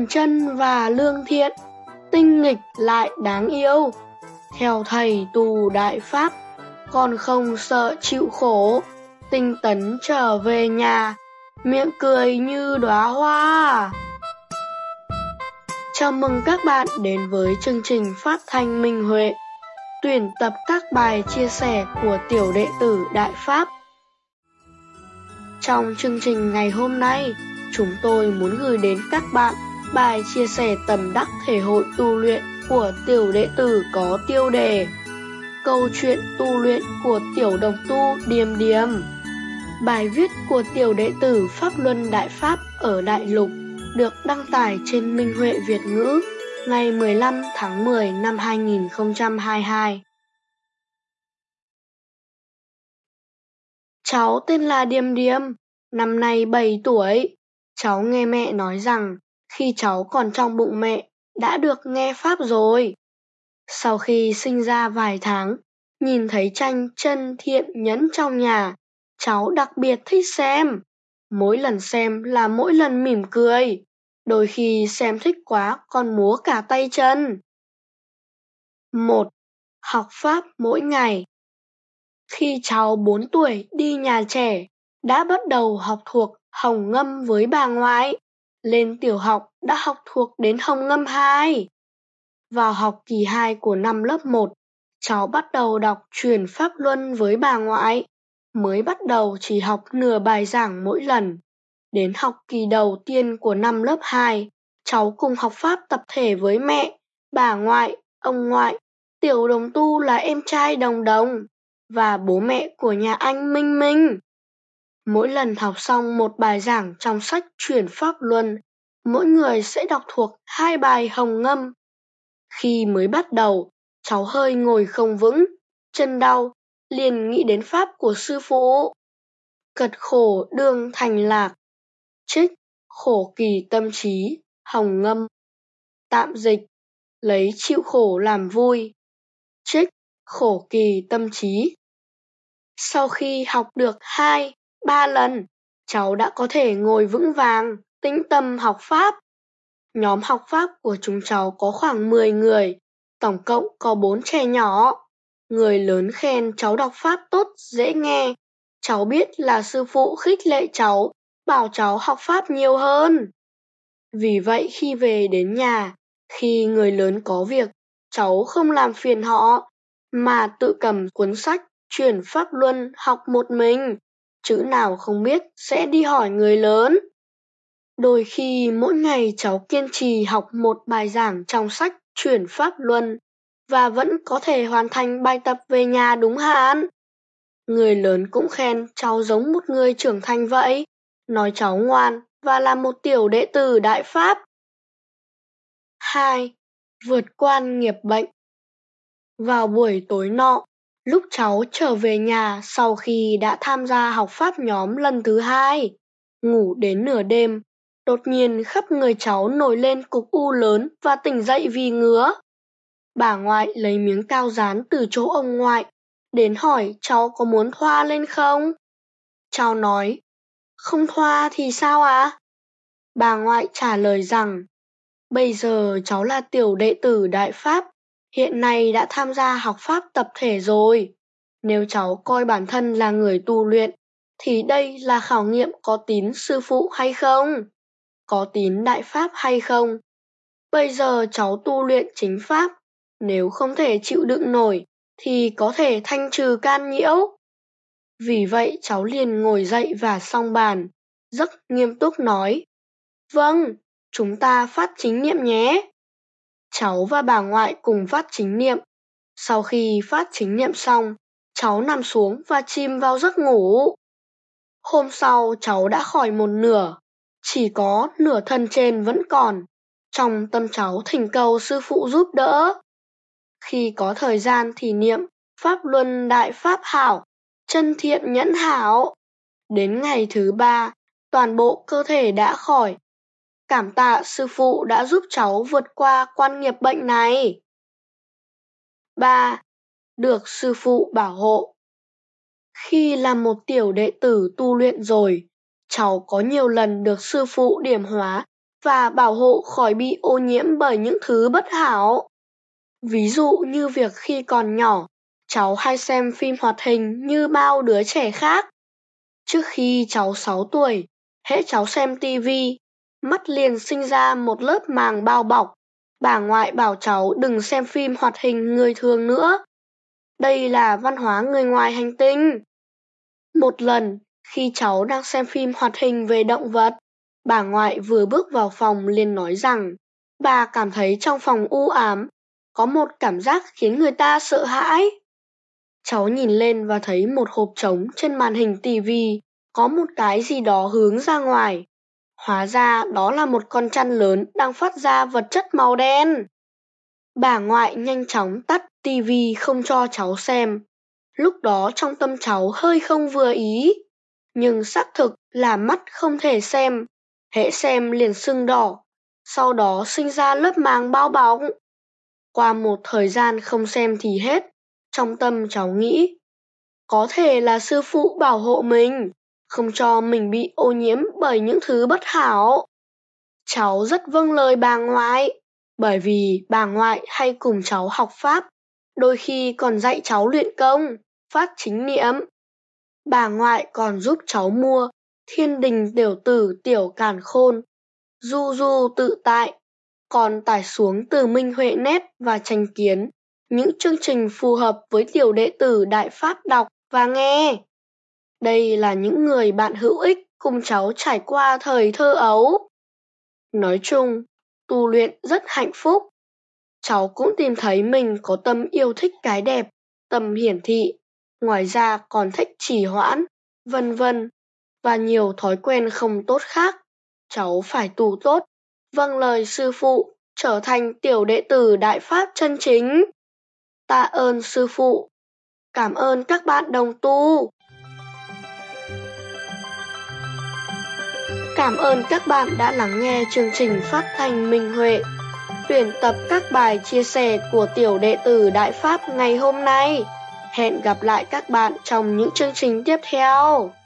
bền chân và lương thiện, tinh nghịch lại đáng yêu. Theo thầy tu Đại Pháp, con không sợ chịu khổ, tinh tấn trở về nhà, miệng cười như đóa hoa. Chào mừng các bạn đến với chương trình phát thanh Minh Huệ, tuyển tập các bài chia sẻ của tiểu đệ tử Đại Pháp. Trong chương trình ngày hôm nay, chúng tôi muốn gửi đến các bạn bài chia sẻ tâm đắc thể hội tu luyện của tiểu đệ tử có tiêu đề Câu chuyện tu luyện của tiểu đồng tu Điềm Điềm. Bài viết của tiểu đệ tử Pháp Luân Đại Pháp ở Đại Lục được đăng tải trên Minh Huệ Việt ngữ ngày 15 tháng 10 năm 2022. Cháu tên là Điềm Điềm, năm nay 7 tuổi. Cháu nghe mẹ nói rằng khi cháu còn trong bụng mẹ đã được nghe Pháp rồi. Sau khi sinh ra vài tháng, nhìn thấy tranh Chân Thiện Nhẫn trong nhà, cháu đặc biệt thích xem. Mỗi lần xem là mỗi lần mỉm cười. Đôi khi xem thích quá còn múa cả tay chân. 1. Học Pháp mỗi ngày. Khi cháu 4 tuổi đi nhà trẻ, đã bắt đầu học thuộc Hồng Ngâm với bà ngoại. Lên tiểu học đã học thuộc đến Hồng Ngâm 2. Vào học kỳ 2 của năm lớp 1, cháu bắt đầu đọc Truyền Pháp Luân với bà ngoại. Mới bắt đầu chỉ học nửa bài giảng mỗi lần. Đến học kỳ đầu tiên của năm lớp 2, cháu cùng học Pháp tập thể với mẹ, bà ngoại, ông ngoại, tiểu đồng tu là em trai Đồng Đồng và bố mẹ của nhà anh Minh Minh. Mỗi lần học xong một bài giảng trong sách Truyền Pháp Luân, mỗi người sẽ đọc thuộc 2 bài Hồng Ngâm. Khi mới bắt đầu, cháu hơi ngồi không vững, chân đau, liền nghĩ đến Pháp của sư phụ. Cật khổ đương thành lạc, trích khổ kỳ tâm trí, Hồng Ngâm. Tạm dịch, lấy chịu khổ làm vui, trích khổ kỳ tâm trí. Sau khi học được 2-3 lần, cháu đã có thể ngồi vững vàng, tĩnh tâm học Pháp. Nhóm học Pháp của chúng cháu có khoảng 10 người, tổng cộng có 4 trẻ nhỏ. Người lớn khen cháu đọc Pháp tốt, dễ nghe. Cháu biết là sư phụ khích lệ cháu, bảo cháu học Pháp nhiều hơn. Vì vậy khi về đến nhà, khi người lớn có việc, cháu không làm phiền họ, mà tự cầm cuốn sách Truyền Pháp Luân học một mình. Chữ nào không biết sẽ đi hỏi người lớn. Đôi khi mỗi ngày cháu kiên trì học một bài giảng trong sách Truyền Pháp Luân và vẫn có thể hoàn thành bài tập về nhà đúng hạn. Người lớn cũng khen cháu giống một người trưởng thành vậy, nói cháu ngoan và là một tiểu đệ tử Đại Pháp. 2. Vượt qua nghiệp bệnh. Vào buổi tối nọ, lúc cháu trở về nhà sau khi đã tham gia học Pháp nhóm lần thứ 2, ngủ đến nửa đêm, đột nhiên khắp người cháu nổi lên cục u lớn và tỉnh dậy vì ngứa. Bà ngoại lấy miếng cao dán từ chỗ ông ngoại, đến hỏi cháu có muốn thoa lên không? Cháu nói, không thoa thì sao ạ? Bà ngoại trả lời rằng, bây giờ cháu là tiểu đệ tử Đại Pháp, hiện nay đã tham gia học Pháp tập thể rồi. Nếu cháu coi bản thân là người tu luyện, thì đây là khảo nghiệm có tín sư phụ hay không? Có tín Đại Pháp hay không? Bây giờ cháu tu luyện chính Pháp, nếu không thể chịu đựng nổi, thì có thể thanh trừ can nhiễu. Vì vậy cháu liền ngồi dậy và song bàn, rất nghiêm túc nói, vâng, chúng ta phát chính niệm nhé. Cháu và bà ngoại cùng phát chính niệm. Sau khi phát chính niệm xong, cháu nằm xuống và chìm vào giấc ngủ. Hôm sau cháu đã khỏi một nửa, chỉ có nửa thân trên vẫn còn. Trong tâm cháu thỉnh cầu sư phụ giúp đỡ. Khi có thời gian thì niệm Pháp Luân Đại Pháp Hảo, Chân Thiện Nhẫn Hảo. Đến ngày thứ 3, toàn bộ cơ thể đã khỏi. Cảm tạ sư phụ đã giúp cháu vượt qua quan nghiệp bệnh này. 3. Được sư phụ bảo hộ. Khi là một tiểu đệ tử tu luyện rồi, cháu có nhiều lần được sư phụ điểm hóa và bảo hộ khỏi bị ô nhiễm bởi những thứ bất hảo. Ví dụ như việc khi còn nhỏ, cháu hay xem phim hoạt hình như bao đứa trẻ khác. Trước khi cháu 6 tuổi, hễ cháu xem tivi, mắt liền sinh ra một lớp màng bao bọc. Bà ngoại bảo cháu đừng xem phim hoạt hình người thường nữa. Đây là văn hóa người ngoài hành tinh. Một lần, khi cháu đang xem phim hoạt hình về động vật, bà ngoại vừa bước vào phòng liền nói rằng bà cảm thấy trong phòng u ám, có một cảm giác khiến người ta sợ hãi. Cháu nhìn lên và thấy một hộp trống trên màn hình tivi, có một cái gì đó hướng ra ngoài. Hóa ra đó là một con chăn lớn đang phát ra vật chất màu đen. Bà ngoại nhanh chóng tắt tivi không cho cháu xem. Lúc đó trong tâm cháu hơi không vừa ý. Nhưng xác thực là mắt không thể xem. Hễ xem liền sưng đỏ. Sau đó sinh ra lớp màng bao bọc. Qua một thời gian không xem thì hết. Trong tâm cháu nghĩ, có thể là sư phụ bảo hộ mình, không cho mình bị ô nhiễm bởi những thứ bất hảo. Cháu rất vâng lời bà ngoại, bởi vì bà ngoại hay cùng cháu học Pháp, đôi khi còn dạy cháu luyện công, phát chính niệm. Bà ngoại còn giúp cháu mua Thiên Đình Tiểu Tử Tiểu Càn Khôn, Du Du Tự Tại, còn tải xuống từ Minh Huệ Net và Chánh Kiến, những chương trình phù hợp với tiểu đệ tử Đại Pháp đọc và nghe. Đây là những người bạn hữu ích cùng cháu trải qua thời thơ ấu. Nói chung, tu luyện rất hạnh phúc. Cháu cũng tìm thấy mình có tâm yêu thích cái đẹp, tâm hiển thị, ngoài ra còn thích trì hoãn, vân vân, và nhiều thói quen không tốt khác. Cháu phải tu tốt, vâng lời sư phụ, trở thành tiểu đệ tử Đại Pháp chân chính. Tạ ơn sư phụ. Cảm ơn các bạn đồng tu. Cảm ơn các bạn đã lắng nghe chương trình phát thanh Minh Huệ, tuyển tập các bài chia sẻ của tiểu đệ tử Đại Pháp ngày hôm nay. Hẹn gặp lại các bạn trong những chương trình tiếp theo.